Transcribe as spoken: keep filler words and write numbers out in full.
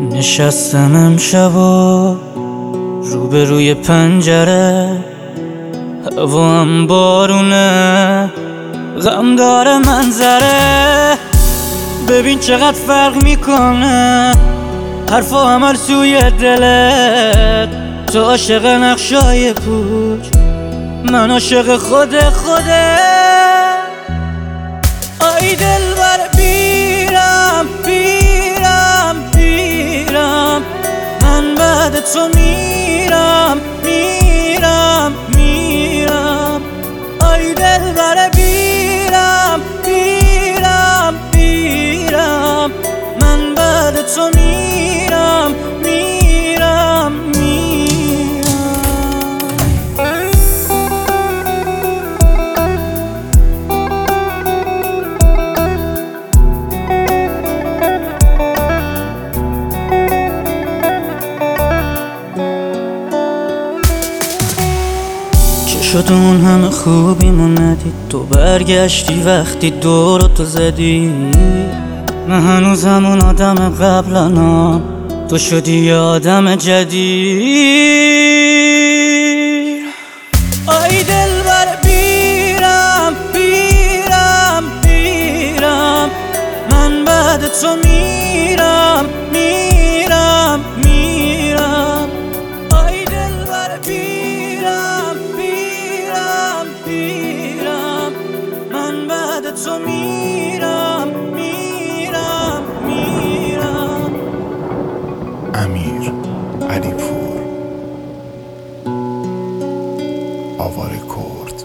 نشستم امشب و روبروی پنجره، هوا هم بارونه، غم داره منظره. ببین چقدر فرق میکنه حرفا عمل سوی دلت. تو عاشق نقشای پوچ، من عاشق خود خوده. آی دلبر بیرم بیرم بیرم، من بعد تو میرم میرم میرم. آی دلبر بیرم بیرم بیرم، من بعد تو میرم میرم میرم. شد اون همه خوبیمون ندید، تو برگشتی وقتی دورو تو زدی. من هنوز همون آدم قبلنا، تو شدی یه آدم جدید. آی دلبر بیرم بیرم بیرم، من بعد تو میرم میرم میرم. آی دلبر بیرم بیرم بیرم، من بعد تو میرم میرم میرم. امیر علیپور آواره کرد.